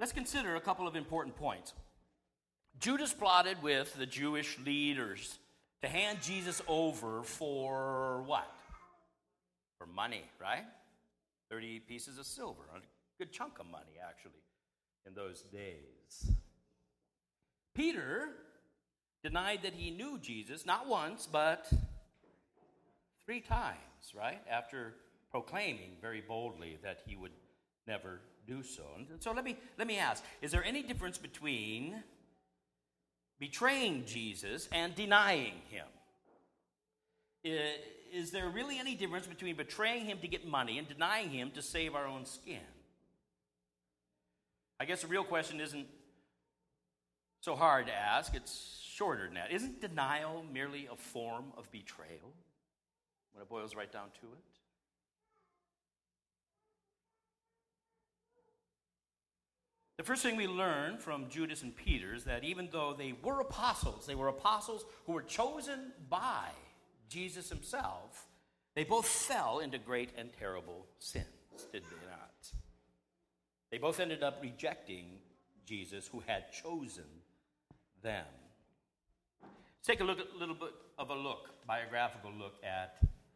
Let's consider a couple of important points. Judas plotted with the Jewish leaders to hand Jesus over for what? For money, right? 30 pieces of silver, a good chunk of money, actually, in those days. Peter denied that he knew Jesus, not once, but 3 times, right? After proclaiming very boldly that he would never do so. And so let me ask, is there any difference between betraying Jesus and denying him? Is there really any difference between betraying him to get money and denying him to save our own skin? I guess the real question isn't so hard to ask. It's shorter than that. Isn't denial merely a form of betrayal when it boils right down to it? The first thing we learn from Judas and Peter is that even though they were apostles who were chosen by Jesus himself, they both fell into great and terrible sins, did they not? They both ended up rejecting Jesus, who had chosen them. Let's take a little bit of a biographical look at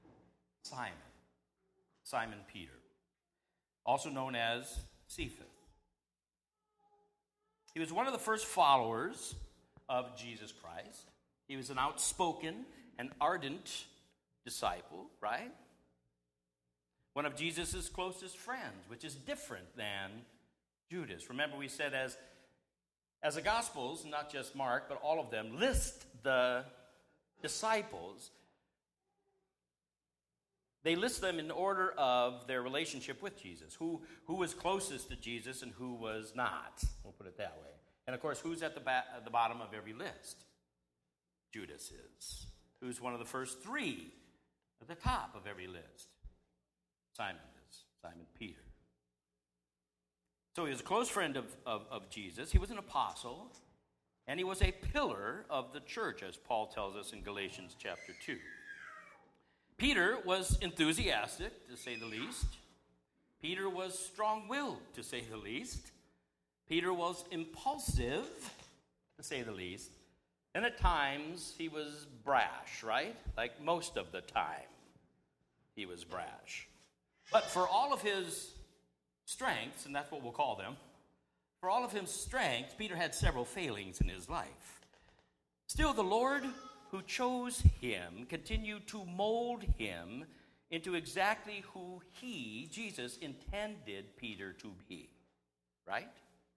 Simon Peter, also known as Cephas. He was one of the first followers of Jesus Christ. He was an outspoken and ardent disciple, right? One of Jesus' closest friends, which is different than Judas. Remember, we said as the Gospels, not just Mark, but all of them, list the disciples, they list them in order of their relationship with Jesus. Who was closest to Jesus and who was not. We'll put it that way. And of course, who's at the bottom of every list? Judas is. Who's one of the first 3 at the top of every list? Simon is. Simon Peter. So he was a close friend of Jesus. He was an apostle. And he was a pillar of the church, as Paul tells us in Galatians chapter 2. Peter was enthusiastic, to say the least. Peter was strong-willed, to say the least. Peter was impulsive, to say the least. And at times, he was brash, right? Like most of the time, he was brash. But for all of his strengths, and that's what we'll call them, for all of his strengths, Peter had several failings in his life. Still, the Lord who chose him continued to mold him into exactly who he, Jesus, intended Peter to be. Right?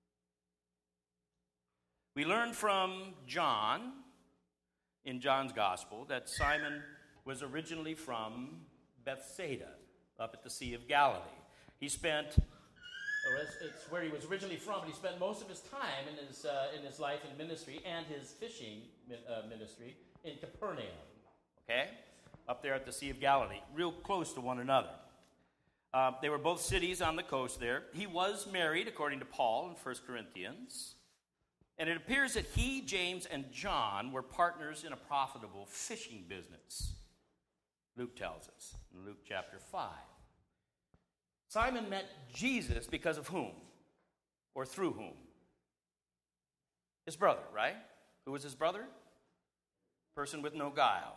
We learn from John, in John's Gospel, that Simon was originally from Bethsaida, up at the Sea of Galilee. It's where he was originally from, but he spent most of his time in his life and ministry and his fishing ministry in Capernaum, okay? Up there at the Sea of Galilee, real close to one another. They were both cities on the coast there. He was married, according to Paul in 1 Corinthians. And it appears that he, James, and John were partners in a profitable fishing business. Luke tells us in Luke chapter 5. Simon met Jesus because of whom? Or through whom? His brother, right? Who was his brother? Person with no guile.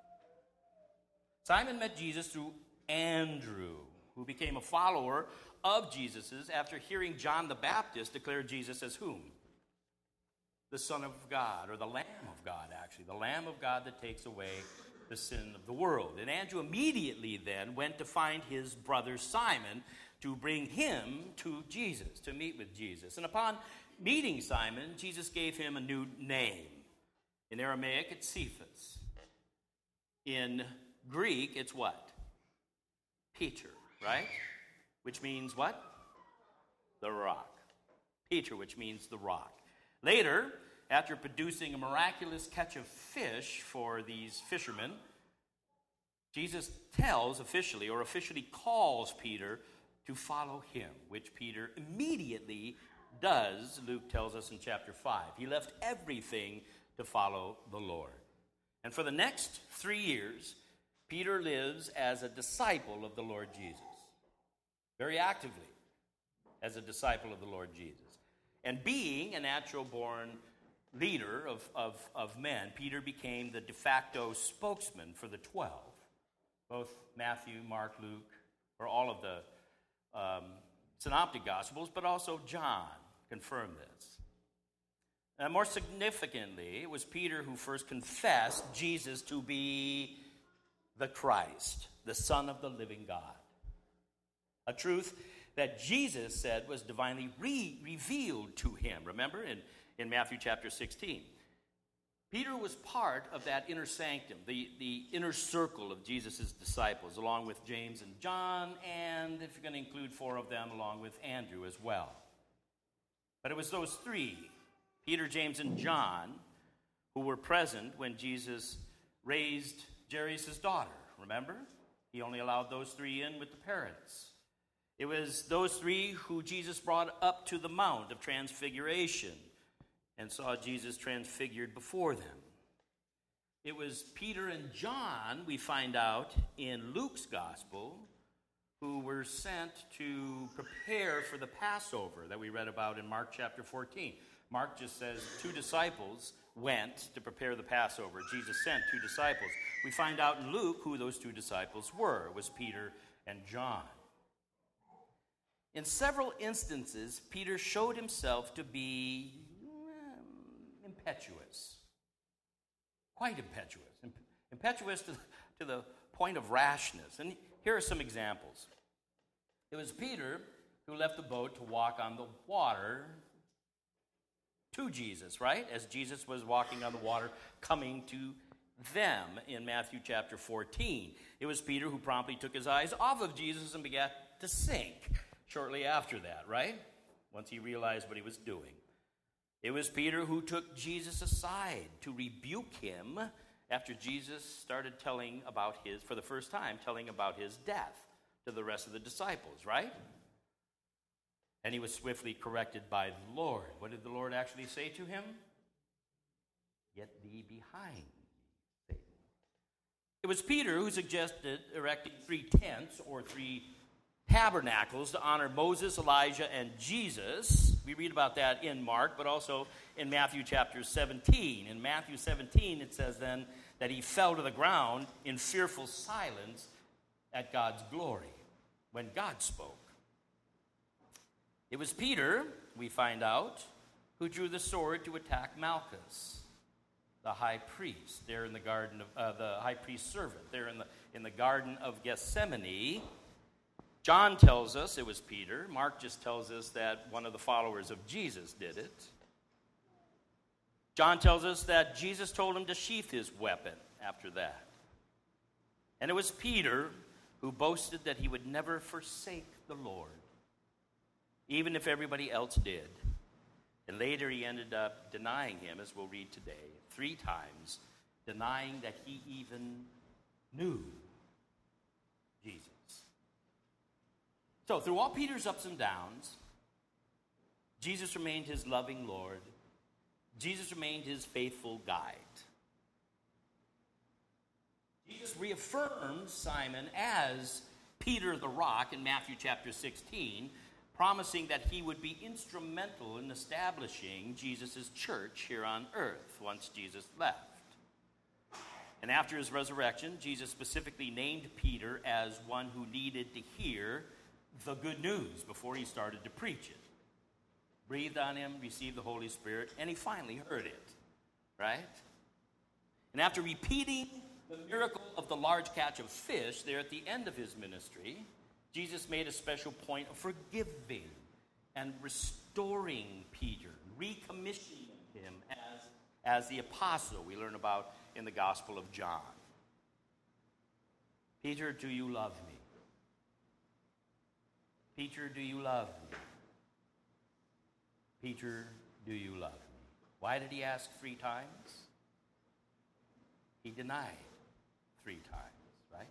Simon met Jesus through Andrew, who became a follower of Jesus's after hearing John the Baptist declare Jesus as whom? The Son of God, or the Lamb of God, actually. The Lamb of God that takes away the sin of the world. And Andrew immediately then went to find his brother Simon to bring him to Jesus, to meet with Jesus. And upon meeting Simon, Jesus gave him a new name. In Aramaic, it's Cephas. In Greek, it's what? Peter, right? Which means what? The rock. Peter, which means the rock. Later, after producing a miraculous catch of fish for these fishermen, Jesus officially calls Peter to follow him, which Peter immediately does, Luke tells us in chapter 5. He left everything to follow the Lord. And for the next 3 years, Peter lives as a disciple of the Lord Jesus. Very actively as a disciple of the Lord Jesus. And being a natural-born leader of men, Peter became the de facto spokesman for the 12. Both Matthew, Mark, Luke, or all of the synoptic gospels, but also John confirm this. And more significantly, it was Peter who first confessed Jesus to be the Christ, the Son of the living God. A truth that Jesus said was divinely revealed to him. Remember in Matthew chapter 16. Peter was part of that inner sanctum, the inner circle of Jesus' disciples, along with James and John, and if you're going to include 4 of them, along with Andrew as well. But it was those 3, Peter, James, and John, who were present when Jesus raised Jairus' daughter. Remember? He only allowed those 3 in with the parents. It was those 3 who Jesus brought up to the Mount of Transfiguration and saw Jesus transfigured before them. It was Peter and John, we find out in Luke's gospel, who were sent to prepare for the Passover that we read about in Mark chapter 14. Mark just says 2 disciples went to prepare the Passover. Jesus sent 2 disciples. We find out in Luke who those 2 disciples were. It was Peter and John. In several instances, Peter showed himself to be impetuous. Quite impetuous. Impetuous to the point of rashness. And here are some examples. It was Peter who left the boat to walk on the water to Jesus, right? As Jesus was walking on the water, coming to them in Matthew chapter 14. It was Peter who promptly took his eyes off of Jesus and began to sink shortly after that, right? Once he realized what he was doing. It was Peter who took Jesus aside to rebuke him after Jesus started telling about for the first time, telling about his death to the rest of the disciples, right? And he was swiftly corrected by the Lord. What did the Lord actually say to him? Get thee behind me, Satan. It was Peter who suggested erecting 3 tents or 3 tabernacles to honor Moses, Elijah, and Jesus. We read about that in Mark, but also in Matthew chapter 17. In Matthew 17, it says then that he fell to the ground in fearful silence at God's glory when God spoke. It was Peter, we find out, who drew the sword to attack Malchus, the high priest, there in the garden of the high priest's servant, there in the Garden of Gethsemane. John tells us it was Peter. Mark just tells us that one of the followers of Jesus did it. John tells us that Jesus told him to sheath his weapon after that. And it was Peter who boasted that he would never forsake the Lord, even if everybody else did. And later he ended up denying him, as we'll read today, 3 times, denying that he even knew Jesus. So through all Peter's ups and downs, Jesus remained his loving Lord. Jesus remained his faithful guide. Jesus reaffirmed Simon as Peter the Rock in Matthew chapter 16, promising that he would be instrumental in establishing Jesus' church here on earth once Jesus left. And after his resurrection, Jesus specifically named Peter as one who needed to hear the good news before he started to preach it. Breathed on him, received the Holy Spirit, and he finally heard it, right? And after repeating the miracle of the large catch of fish there at the end of his ministry, Jesus made a special point of forgiving and restoring Peter, recommissioning him as the apostle we learn about in the Gospel of John. Peter, do you love me? Peter, do you love me? Peter, do you love me? Why did he ask 3 times? He denied 3 times, right?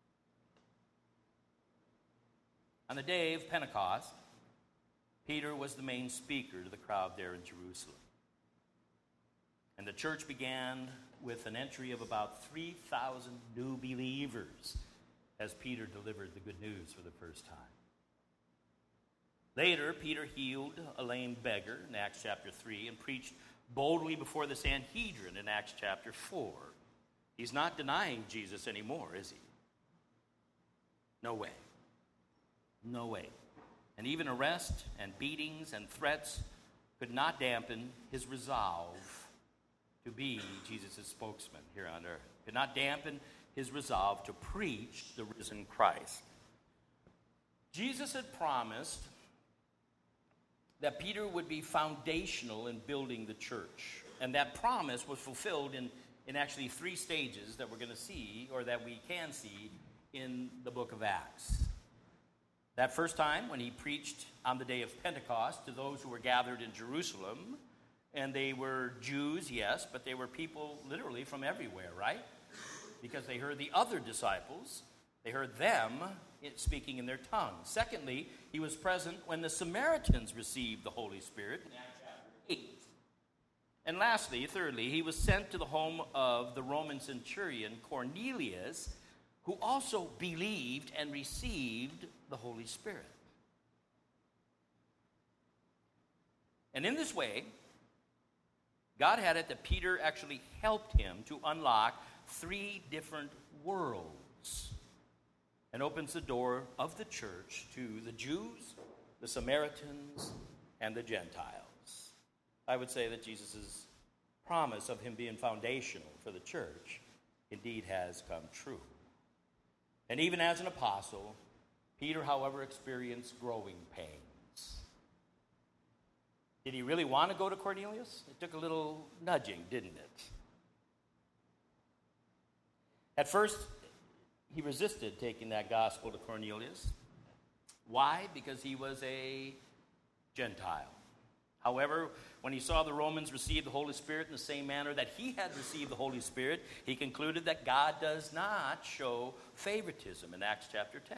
On the day of Pentecost, Peter was the main speaker to the crowd there in Jerusalem. And the church began with an entry of about 3,000 new believers as Peter delivered the good news for the first time. Later, Peter healed a lame beggar in Acts chapter 3 and preached boldly before the Sanhedrin in Acts chapter 4. He's not denying Jesus anymore, is he? No way. No way. And even arrest and beatings and threats could not dampen his resolve to be Jesus' spokesman here on earth. Could not dampen his resolve to preach the risen Christ. Jesus had promised that Peter would be foundational in building the church. And that promise was fulfilled in actually 3 stages that we're going to see, or that we can see, in the book of Acts. That first time when he preached on the day of Pentecost to those who were gathered in Jerusalem, and they were Jews, yes, but they were people literally from everywhere, right? Because they heard the other disciples, they heard them speaking in their tongues. Secondly, he was present when the Samaritans received the Holy Spirit in Acts chapter 8. And lastly, thirdly, he was sent to the home of the Roman centurion Cornelius, who also believed and received the Holy Spirit. And in this way, God had it that Peter actually helped him to unlock 3 different worlds and opens the door of the church to the Jews, the Samaritans, and the Gentiles. I would say that Jesus' promise of him being foundational for the church indeed has come true. And even as an apostle, Peter, however, experienced growing pains. Did he really want to go to Cornelius? It took a little nudging, didn't it? At first, he resisted taking that gospel to Cornelius. Why? Because he was a Gentile. However, when he saw the Romans receive the Holy Spirit in the same manner that he had received the Holy Spirit, he concluded that God does not show favoritism in Acts chapter 10.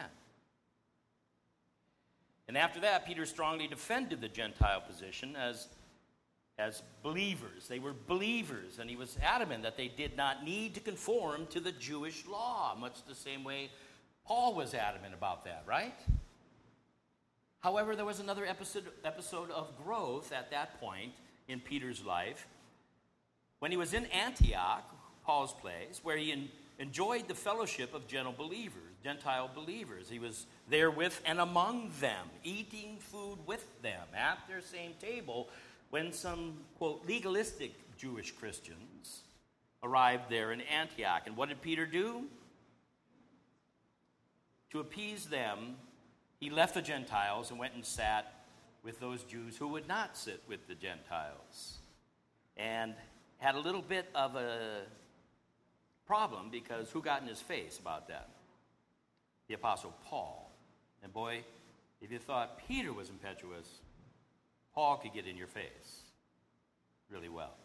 And after that, Peter strongly defended the Gentile position as believers. They were believers, and he was adamant that they did not need to conform to the Jewish law, much the same way Paul was adamant about that, right? However, there was another episode of growth at that point in Peter's life when he was in Antioch, Paul's place, where he enjoyed the fellowship of Gentile believers. He was there with and among them, eating food with them at their same table when some, quote, legalistic Jewish Christians arrived there in Antioch. And what did Peter do? To appease them, he left the Gentiles and went and sat with those Jews who would not sit with the Gentiles. And had a little bit of a problem because who got in his face about that? The Apostle Paul. And boy, if you thought Peter was impetuous, Paul could get in your face really well.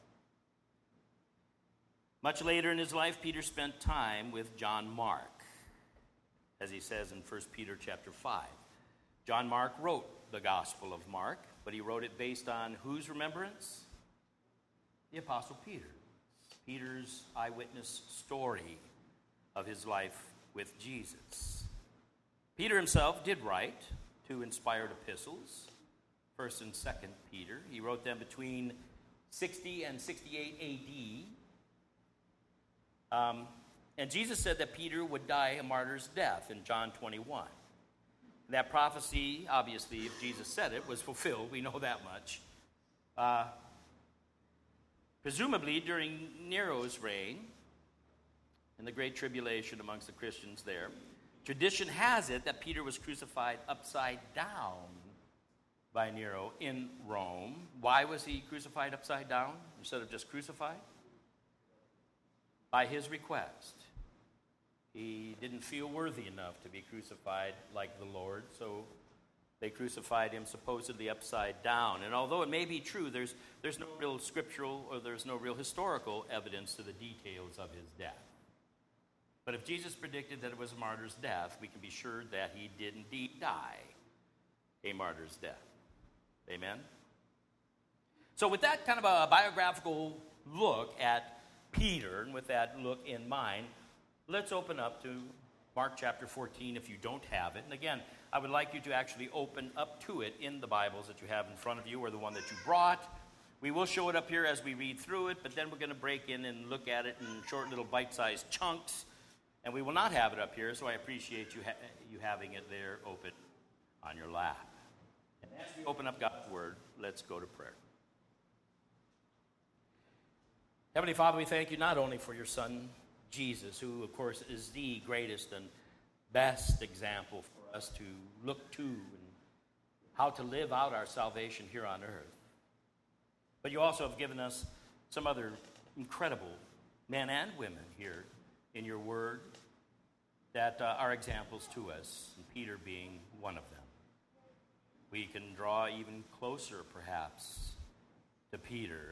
Much later in his life, Peter spent time with John Mark, as he says in 1 Peter chapter 5. John Mark wrote the Gospel of Mark, but he wrote it based on whose remembrance? The Apostle Peter. Peter's eyewitness story of his life with Jesus. Peter himself did write 2 inspired epistles, 1st and 2nd Peter. He wrote them between 60 and 68 AD. And Jesus said that Peter would die a martyr's death in John 21. That prophecy, obviously, if Jesus said it, was fulfilled. We know that much. Presumably during Nero's reign, in the Great Tribulation amongst the Christians there, tradition has it that Peter was crucified upside down by Nero in Rome. Why was he crucified upside down instead of just crucified? By his request. He didn't feel worthy enough to be crucified like the Lord, so they crucified him supposedly upside down. And although it may be true, there's no real scriptural or there's no real historical evidence to the details of his death. But if Jesus predicted that it was a martyr's death, we can be sure that he did indeed die a martyr's death. Amen? So with that kind of a biographical look at Peter, and with that look in mind, let's open up to Mark chapter 14 if you don't have it. And again, I would like you to actually open up to it in the Bibles that you have in front of you or the one that you brought. We will show it up here as we read through it, but then we're going to break in and look at it in short little bite-sized chunks. And we will not have it up here, so I appreciate you having it there open on your lap. And as we open up God's Word, let's go to prayer. Heavenly Father, we thank you not only for your Son, Jesus, who, of course, is the greatest and best example for us to look to and how to live out our salvation here on earth. But you also have given us some other incredible men and women here in your word that are examples to us, and Peter being one of them. We can draw even closer, perhaps, to Peter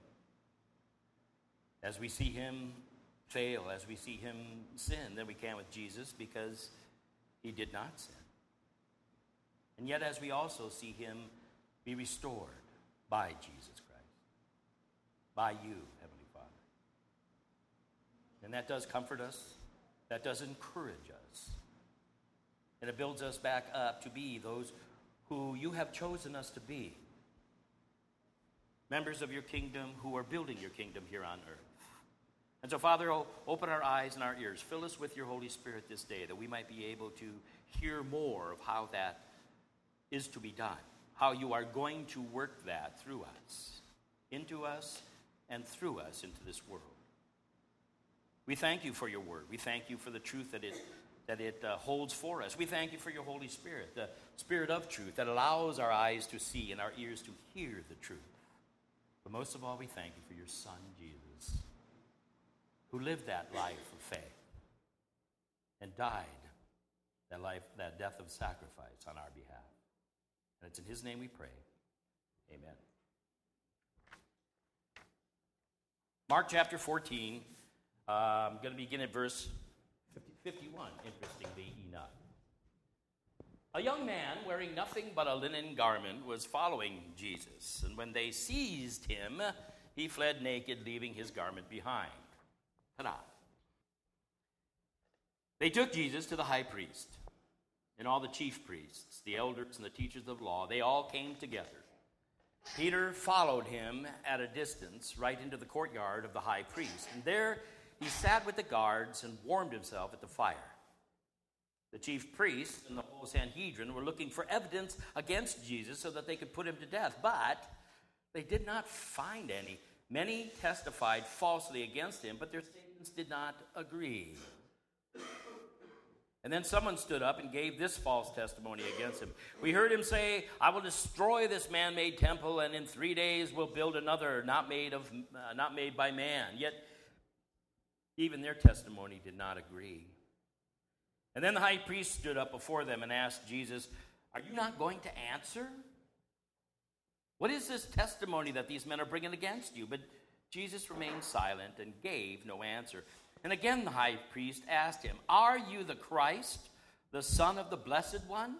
as we see him fail, as we see him sin, than we can with Jesus, because he did not sin. And yet, as we also see him be restored by Jesus Christ, by you, Heavenly Father. And that does comfort us, that does encourage us, and it builds us back up to be those who you have chosen us to be, members of your kingdom who are building your kingdom here on earth. And so, Father, open our eyes and our ears. Fill us with your Holy Spirit this day, that we might be able to hear more of how that is to be done, how you are going to work that through us, into us, and through us into this world. We thank you for your word. We thank you for the truth that it holds for us. We thank you for your Holy Spirit, the Spirit of truth that allows our eyes to see and our ears to hear the truth. But most of all, we thank you for your Son, Jesus, who lived that life of faith and died that death of sacrifice on our behalf. And it's in his name we pray. Amen. Mark chapter 14, I'm going to begin at verse 51, interestingly enough. A young man wearing nothing but a linen garment was following Jesus, and when they seized him, he fled naked, leaving his garment behind. Ta-da. They took Jesus to the high priest, and all the chief priests, the elders, and the teachers of law. They all came together. Peter followed him at a distance right into the courtyard of the high priest, and there he sat with the guards and warmed himself at the fire. The chief priests and the whole Sanhedrin were looking for evidence against Jesus so that they could put him to death, but they did not find any. Many testified falsely against him, but their statements did not agree. And then someone stood up and gave this false testimony against him. We heard him say, "I will destroy this man-made temple, and in 3 days will build another not made by man." Yet even their testimony did not agree. And then the high priest stood up before them and asked Jesus, "Are you not going to answer? What is this testimony that these men are bringing against you?" But Jesus remained silent and gave no answer. And again the high priest asked him, "Are you the Christ, the Son of the Blessed One?"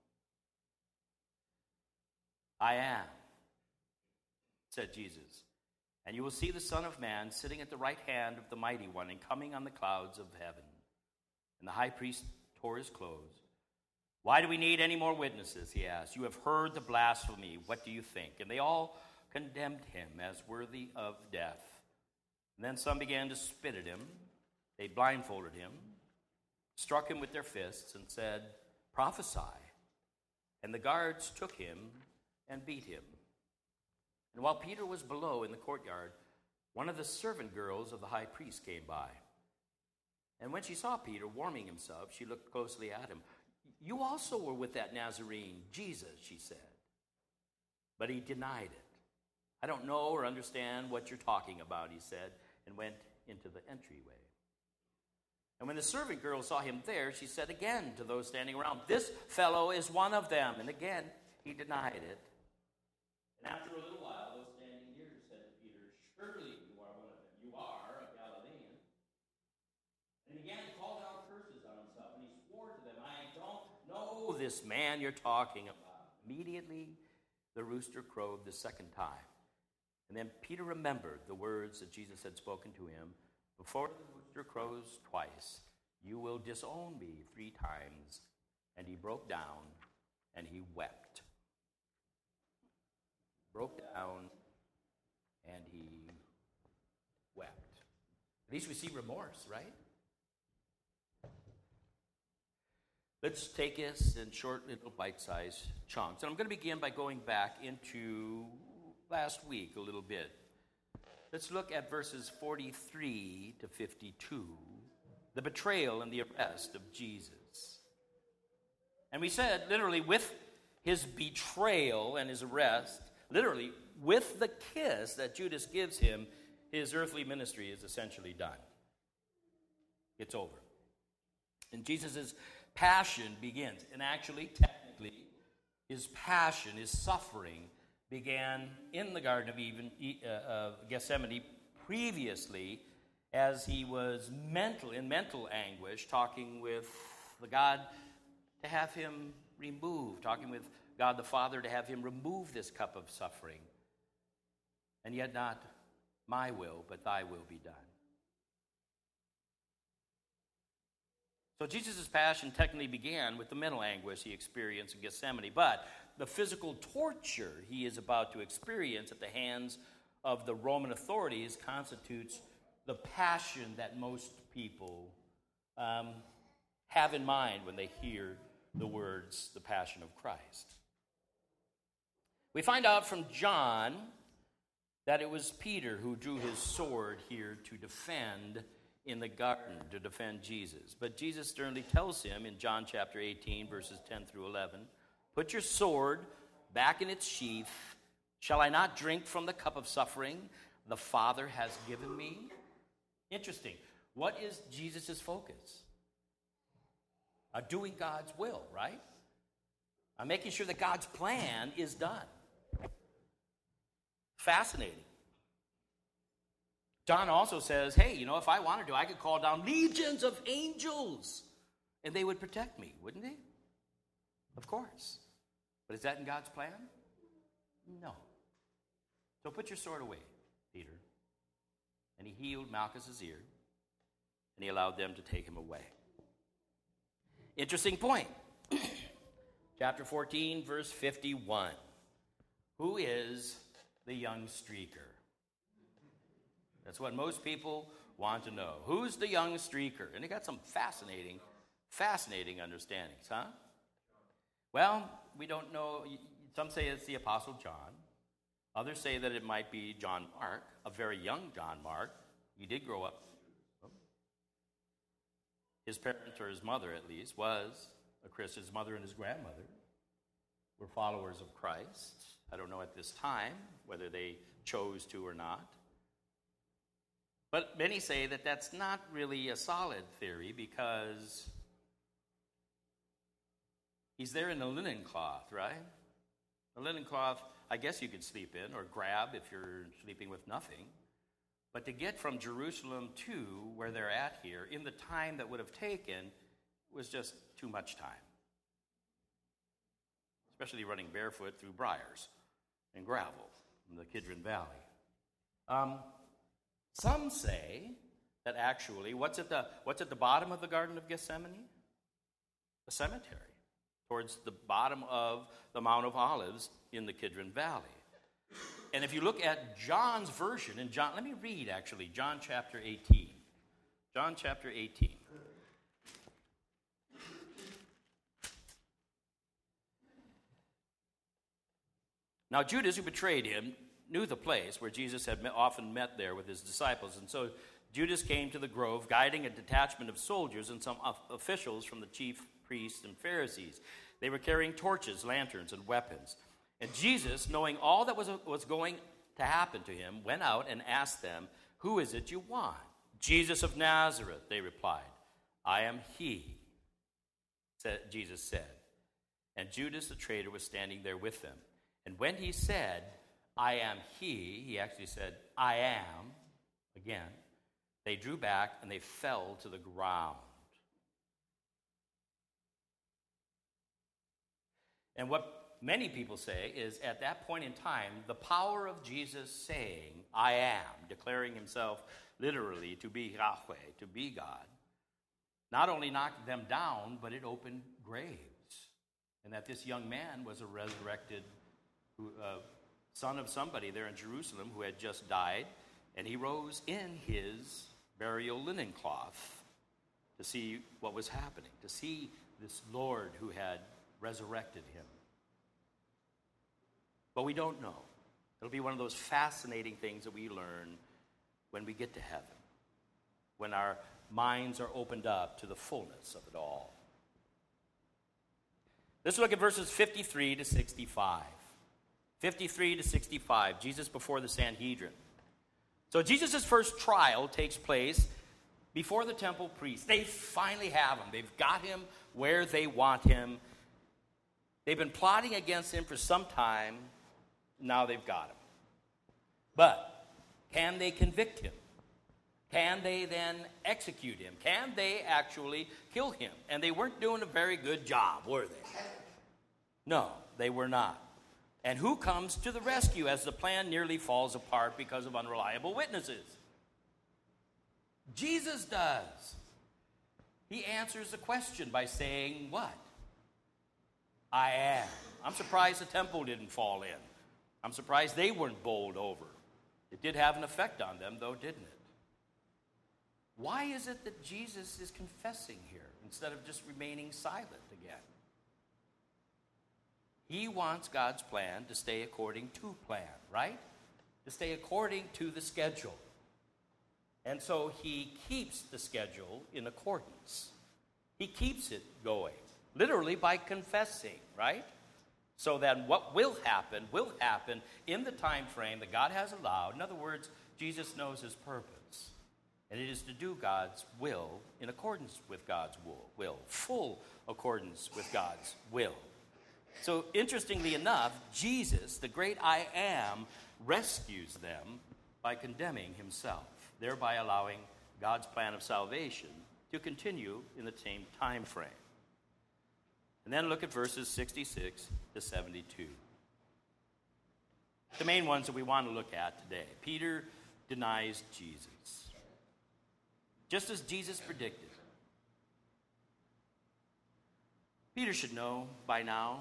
"I am," said Jesus. "And you will see the Son of Man sitting at the right hand of the Mighty One and coming on the clouds of heaven." And the high priest tore his clothes. "Why do we need any more witnesses?" he asked. "You have heard the blasphemy. What do you think?" And they all condemned him as worthy of death. And then some began to spit at him. They blindfolded him, struck him with their fists, and said, "Prophesy." And the guards took him and beat him. And while Peter was below in the courtyard, one of the servant girls of the high priest came by. And when she saw Peter warming himself, she looked closely at him. "You also were with that Nazarene, Jesus," she said. But he denied it. "I don't know or understand what you're talking about," he said, and went into the entryway. And when the servant girl saw him there, she said again to those standing around, "This fellow is one of them." And again he denied it. And after a little while, those standing near said to Peter, "Surely you are one of them. You are a Galilean." And he began to call down curses on himself, and he swore to them, "I don't know this man you're talking about." Immediately the rooster crowed the second time. And then Peter remembered the words that Jesus had spoken to him, "Before the rooster crows twice, you will disown me 3 times. And he broke down and he wept. Broke down and he wept. At least we see remorse, right? Let's take us in short little bite-sized chunks. And I'm going to begin by going back into last week a little bit. Let's look at verses 43 to 52, the betrayal and the arrest of Jesus. And we said, literally, with his betrayal and his arrest, literally, with the kiss that Judas gives him, his earthly ministry is essentially done. It's over. And Jesus' passion begins. And actually, technically, his passion, his suffering, began in the Garden of Gethsemane previously as he was in mental anguish, talking with the God to have him removed, talking with God the Father to have him remove this cup of suffering. And yet not my will, but thy will be done. So Jesus' passion technically began with the mental anguish he experienced in Gethsemane, but the physical torture he is about to experience at the hands of the Roman authorities constitutes the passion that most people have in mind when they hear the words, the passion of Christ. We find out from John that it was Peter who drew his sword here to defend in the garden, to defend Jesus. But Jesus sternly tells him in John chapter 18, verses 10 through 11, put your sword back in its sheath. Shall I not drink from the cup of suffering the Father has given me? Interesting. What is Jesus' focus? Doing God's will, right? Making sure that God's plan is done. Fascinating. John also says, hey, if I wanted to, I could call down legions of angels, and they would protect me, wouldn't they? Of course. But is that in God's plan? No. So put your sword away, Peter. And he healed Malchus's ear, and he allowed them to take him away. Interesting point. Chapter 14, verse 51. Who is the young streaker? That's what most people want to know. Who's the young streaker? And they got some fascinating understandings, huh? Well, we don't know. Some say it's the Apostle John. Others say that it might be John Mark, a very young John Mark. He did grow up. His parents, or his mother at least, was a Christian. His mother and his grandmother were followers of Christ. I don't know at this time whether they chose to or not. But many say that that's not really a solid theory because he's there in a linen cloth, right? A linen cloth, I guess you could sleep in or grab if you're sleeping with nothing. But to get from Jerusalem to where they're at here in the time that would have taken was just too much time. Especially running barefoot through briars and gravel in the Kidron Valley. Some say that actually, what's at the bottom of the Garden of Gethsemane? A cemetery towards the bottom of the Mount of Olives in the Kidron Valley. And if you look at John's version, in John, let me read actually, John chapter 18. John chapter 18. Now Judas, who betrayed him, knew the place where Jesus had often met there with his disciples. And so Judas came to the grove, guiding a detachment of soldiers and some officials from the chief priests and Pharisees. They were carrying torches, lanterns, and weapons. And Jesus, knowing all that was going to happen to him, went out and asked them, "Who is it you want?" "Jesus of Nazareth," they replied. "I am he," Jesus said. And Judas the traitor was standing there with them. And when he said, "I am he actually said, "I am," again. They drew back and they fell to the ground. And what many people say is at that point in time, the power of Jesus saying, "I am," declaring himself literally to be Yahweh, to be God, not only knocked them down, but it opened graves. And that this young man was a resurrected son of somebody there in Jerusalem who had just died, and he rose in his burial linen cloth to see what was happening, to see this Lord who had resurrected him. But we don't know. It'll be one of those fascinating things that we learn when we get to heaven, when our minds are opened up to the fullness of it all. Let's look at verses 53 to 65. 53 to 65, Jesus before the Sanhedrin. So Jesus' first trial takes place before the temple priests. They finally have him. They've got him where they want him. They've been plotting against him for some time. Now they've got him. But can they convict him? Can they then execute him? Can they actually kill him? And they weren't doing a very good job, were they? No, they were not. And who comes to the rescue as the plan nearly falls apart because of unreliable witnesses? Jesus does. He answers the question by saying what? I am. I'm surprised the temple didn't fall in. I'm surprised they weren't bowled over. It did have an effect on them, though, didn't it? Why is it that Jesus is confessing here instead of just remaining silent again? He wants God's plan to stay according to plan, right? To stay according to the schedule. And so he keeps the schedule in accordance. He keeps it going, literally by confessing, right? So that what will happen in the time frame that God has allowed. In other words, Jesus knows his purpose. And it is to do God's will in accordance with God's will, full accordance with God's will. So interestingly enough, Jesus, the great I am, rescues them by condemning himself, thereby allowing God's plan of salvation to continue in the same time frame. And then look at verses 66 to 72. The main ones that we want to look at today. Peter denies Jesus. Just as Jesus predicted. Peter should know by now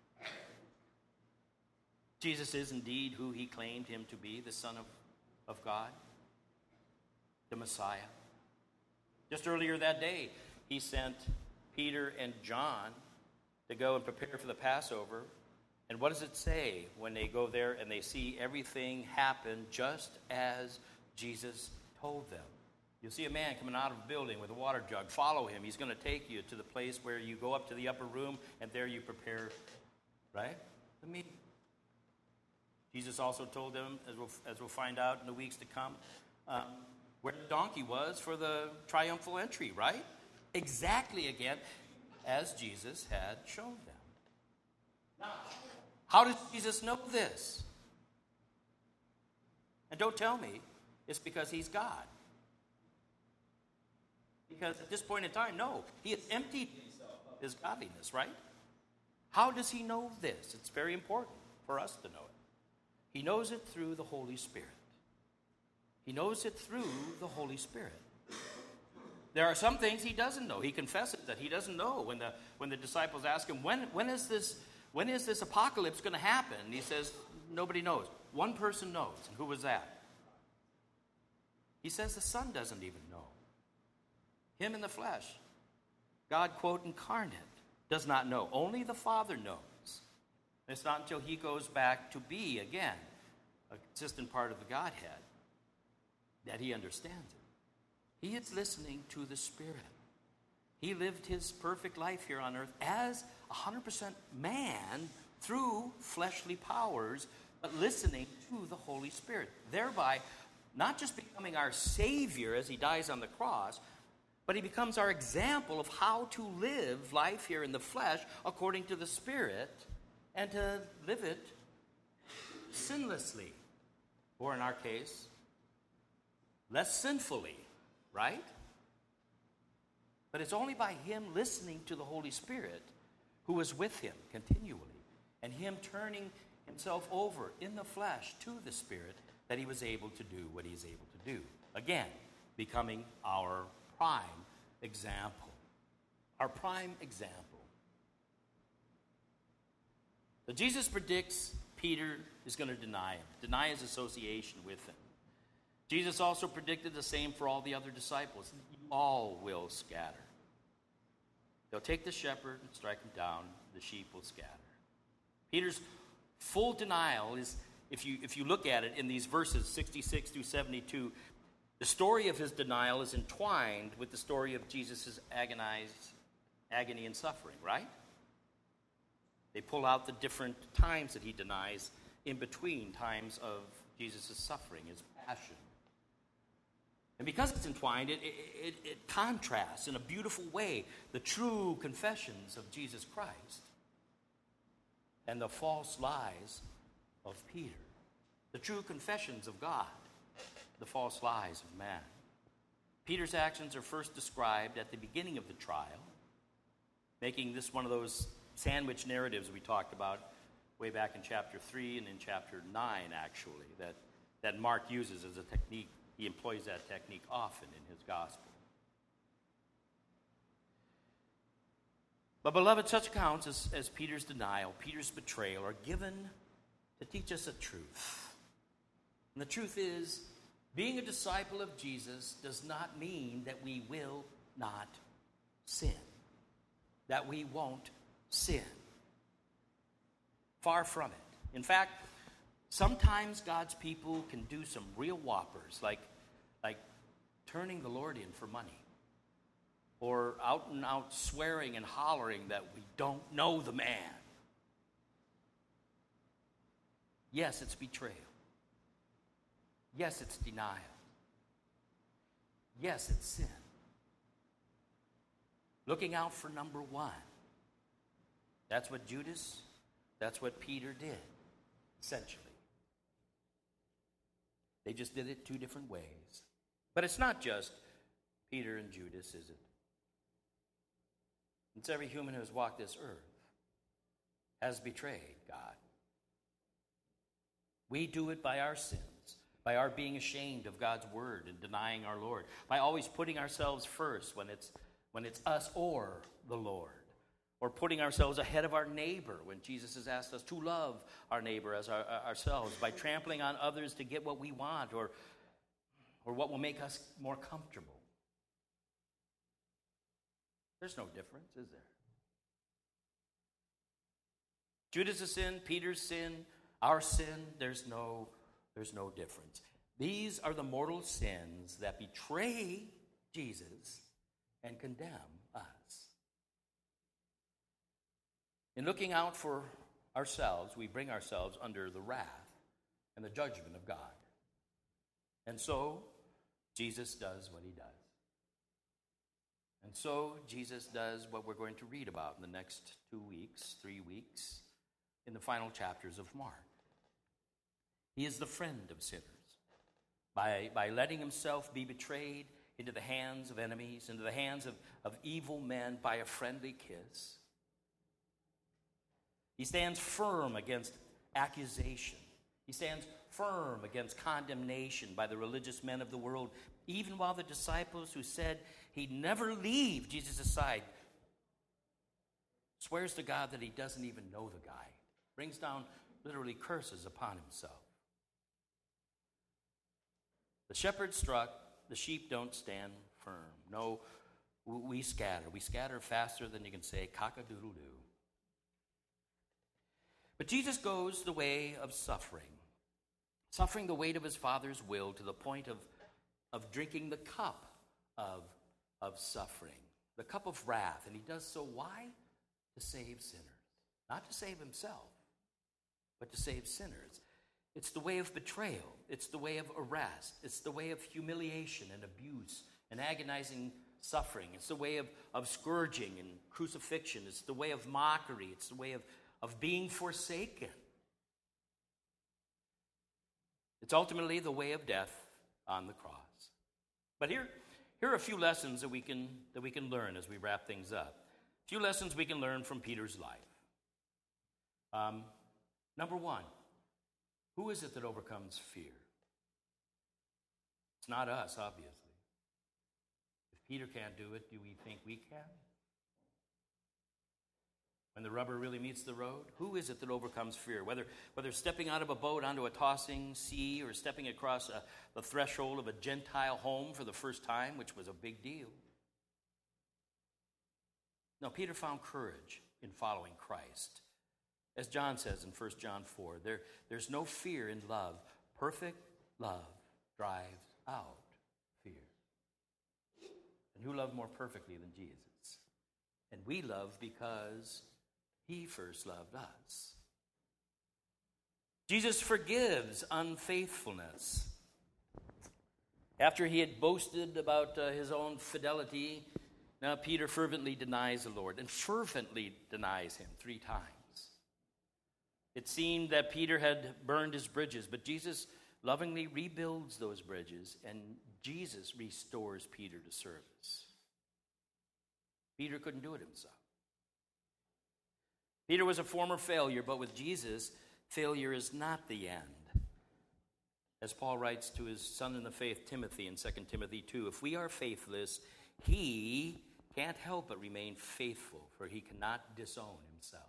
Jesus is indeed who he claimed him to be, the Son of God, the Messiah. Just earlier that day, he sent Peter and John to go and prepare for the Passover. And what does it say when they go there and they see everything happen just as Jesus told them? You'll see a man coming out of a building with a water jug. Follow him. He's going to take you to the place where you go up to the upper room, and there you prepare, right? The meeting. Jesus also told them, as we'll find out in the weeks to come, where the donkey was for the triumphal entry, right? Exactly, again, as Jesus had shown them. Now, how does Jesus know this? And don't tell me it's because he's God. Because at this point in time, no, he has emptied himself of his godliness, right? How does he know this? It's very important for us to know it. He knows it through the Holy Spirit. He knows it through the Holy Spirit. There are some things he doesn't know. He confesses that he doesn't know. When the disciples ask him, when is this apocalypse going to happen? And he says, nobody knows. One person knows. And who was that? He says the Son doesn't even know. Him in the flesh, God, quote, incarnate, does not know. Only the Father knows. It's not until he goes back to be, again, a consistent part of the Godhead that he understands it. He is listening to the Spirit. He lived his perfect life here on earth as 100% man through fleshly powers, but listening to the Holy Spirit, thereby not just becoming our Savior as he dies on the cross, but he becomes our example of how to live life here in the flesh according to the Spirit and to live it sinlessly. Or in our case, less sinfully, right? But it's only by him listening to the Holy Spirit who was with him continually and him turning himself over in the flesh to the Spirit that he was able to do what he's able to do. Again, becoming our prime example. our prime example. So Jesus predicts Peter is going to deny his association with him. Jesus also predicted the same for all the other disciples. All will scatter. They'll take the shepherd and strike him down. The sheep will scatter. Peter's full denial is, if you look at it in these verses 66 through 72, the story of his denial is entwined with the story of Jesus' agony and suffering, right? They pull out the different times that he denies in between times of Jesus' suffering, his passion. And because it's entwined, it contrasts in a beautiful way the true confessions of Jesus Christ and the false lies of Peter. The true confessions of God, the false lies of man. Peter's actions are first described at the beginning of the trial, making this one of those sandwich narratives we talked about way back in chapter 3 and in chapter 9, actually, that Mark uses as a technique. He employs that technique often in his gospel. But, beloved, such accounts as Peter's denial, Peter's betrayal, are given to teach us a truth. And the truth is, being a disciple of Jesus does not mean that we will not sin, that we won't sin. Far from it. In fact, sometimes God's people can do some real whoppers, like turning the Lord in for money, or out and out swearing and hollering that we don't know the man. Yes, it's betrayal. Yes, it's denial. Yes, it's sin. Looking out for number one. That's what that's what Peter did, essentially. They just did it two different ways. But it's not just Peter and Judas, is it? It's every human who has walked this earth has betrayed God. We do it by our sins, by our being ashamed of God's word and denying our Lord, by always putting ourselves first when it's us or the Lord, or putting ourselves ahead of our neighbor when Jesus has asked us to love our neighbor as ourselves, by trampling on others to get what we want or what will make us more comfortable. There's no difference, is there? Judas' sin, Peter's sin, our sin, there's no difference. These are the mortal sins that betray Jesus and condemn us. In looking out for ourselves, we bring ourselves under the wrath and the judgment of God. And so, Jesus does what he does. And so, Jesus does what we're going to read about in the next 3 weeks, in the final chapters of Mark. He is the friend of sinners. By letting himself be betrayed into the hands of enemies, into the hands of evil men by a friendly kiss, he stands firm against accusation. He stands firm against condemnation by the religious men of the world, even while the disciples who said he'd never leave Jesus' side swears to God that he doesn't even know the guy. Brings down literally curses upon himself. The shepherd struck, the sheep don't stand firm. No, we scatter. We scatter faster than you can say cock-a-doodle-doo. But Jesus goes the way of suffering the weight of his Father's will to the point of drinking the cup of suffering, the cup of wrath. And he does so, why? To save sinners. Not to save himself, but to save sinners. It's the way of betrayal. It's the way of arrest. It's the way of humiliation and abuse and agonizing suffering. It's the way of scourging and crucifixion. It's the way of mockery. It's the way of being forsaken. It's ultimately the way of death on the cross. But here are a few lessons that we can learn as we wrap things up. A few lessons we can learn from Peter's life. Number one, who is it that overcomes fear? It's not us, obviously. If Peter can't do it, do we think we can? when the rubber really meets the road? Who is it that overcomes fear? Whether stepping out of a boat onto a tossing sea or stepping across the threshold of a Gentile home for the first time, which was a big deal. No, Peter found courage in following Christ. As John says in 1 John 4, there's no fear in love. Perfect love drives out fear. And who loved more perfectly than Jesus? And we love because he first loved us. Jesus forgives unfaithfulness. After he had boasted about his own fidelity, now Peter fervently denies the Lord, and fervently denies him 3 times. It seemed that Peter had burned his bridges, but Jesus lovingly rebuilds those bridges, and Jesus restores Peter to service. Peter couldn't do it himself. Peter was a former failure, but with Jesus, failure is not the end. As Paul writes to his son in the faith, Timothy, in 2 Timothy 2, if we are faithless, he can't help but remain faithful, for he cannot disown himself.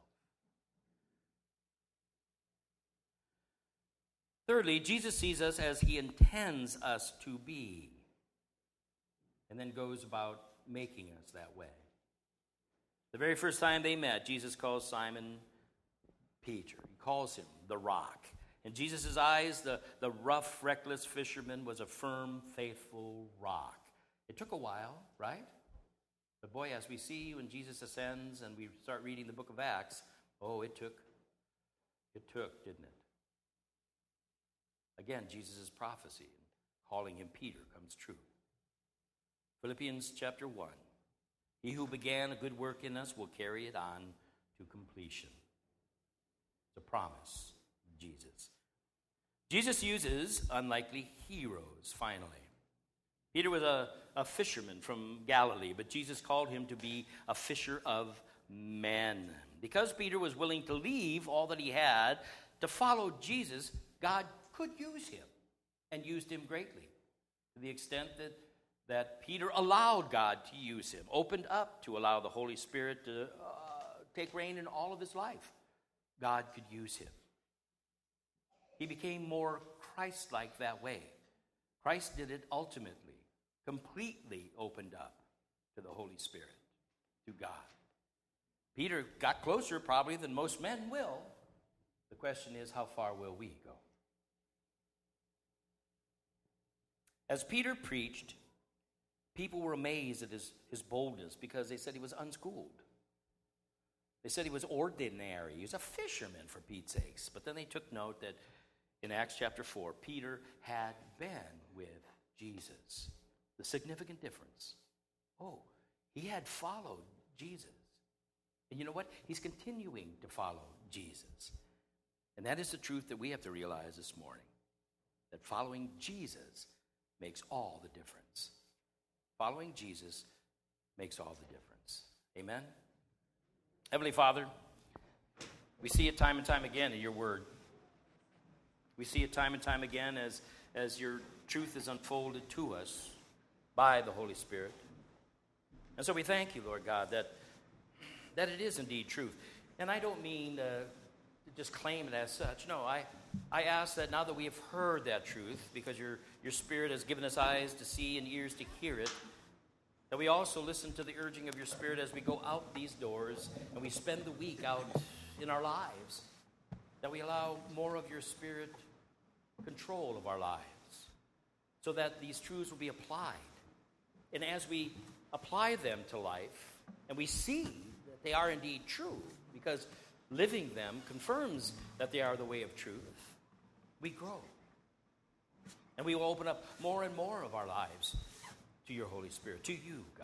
Thirdly, Jesus sees us as he intends us to be, and then goes about making us that way. The very first time they met, Jesus calls Simon Peter. He calls him the rock. In Jesus' eyes, the rough, reckless fisherman was a firm, faithful rock. It took a while, right? But boy, as we see when Jesus ascends and we start reading the book of Acts, it took, didn't it? Again, Jesus' prophecy, calling him Peter, comes true. Philippians chapter 1. He who began a good work in us will carry it on to completion. It's a promise of Jesus. Jesus uses unlikely heroes, finally. Peter was a fisherman from Galilee, but Jesus called him to be a fisher of men. Because Peter was willing to leave all that he had to follow Jesus, God could use him, and used him greatly, to the extent that Peter allowed God to use him, opened up to allow the Holy Spirit to take reign in all of his life. God could use him. He became more Christ-like that way. Christ did it ultimately, completely opened up to the Holy Spirit, to God. Peter got closer probably than most men will. The question is, how far will we go? As Peter preached, people were amazed at his boldness because they said he was unschooled. They said he was ordinary. He was a fisherman, for Pete's sakes. But then they took note that in Acts chapter 4, Peter had been with Jesus. The significant difference. He had followed Jesus. And you know what? He's continuing to follow Jesus. And that is the truth that we have to realize this morning. That following Jesus makes all the difference. Following Jesus makes all the difference. Amen? Heavenly Father, we see it time and time again in your word. We see it time and time again as your truth is unfolded to us by the Holy Spirit. And so we thank you, Lord God, that it is indeed truth. And I don't mean to just claim it as such. No, I ask that now that we have heard that truth, because your Spirit has given us eyes to see and ears to hear it, that we also listen to the urging of your Spirit as we go out these doors and we spend the week out in our lives, that we allow more of your Spirit control of our lives, so that these truths will be applied. And as we apply them to life, and we see that they are indeed true, because living them confirms that they are the way of truth, we grow. And we will open up more and more of our lives to your Holy Spirit, to you, God.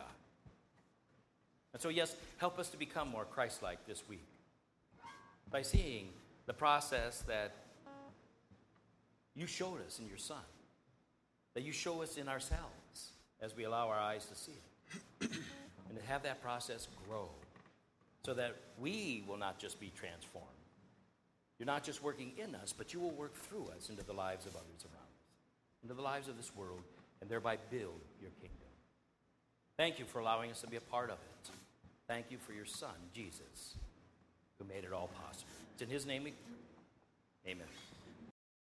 And so, yes, help us to become more Christ-like this week by seeing the process that you showed us in your Son, that you show us in ourselves as we allow our eyes to see it, and to have that process grow so that we will not just be transformed. You're not just working in us, but you will work through us into the lives of others around us, into the lives of this world, and thereby build your kingdom. Thank you for allowing us to be a part of it. Thank you for your Son, Jesus. who made it all possible. It's in his name we pray. Amen.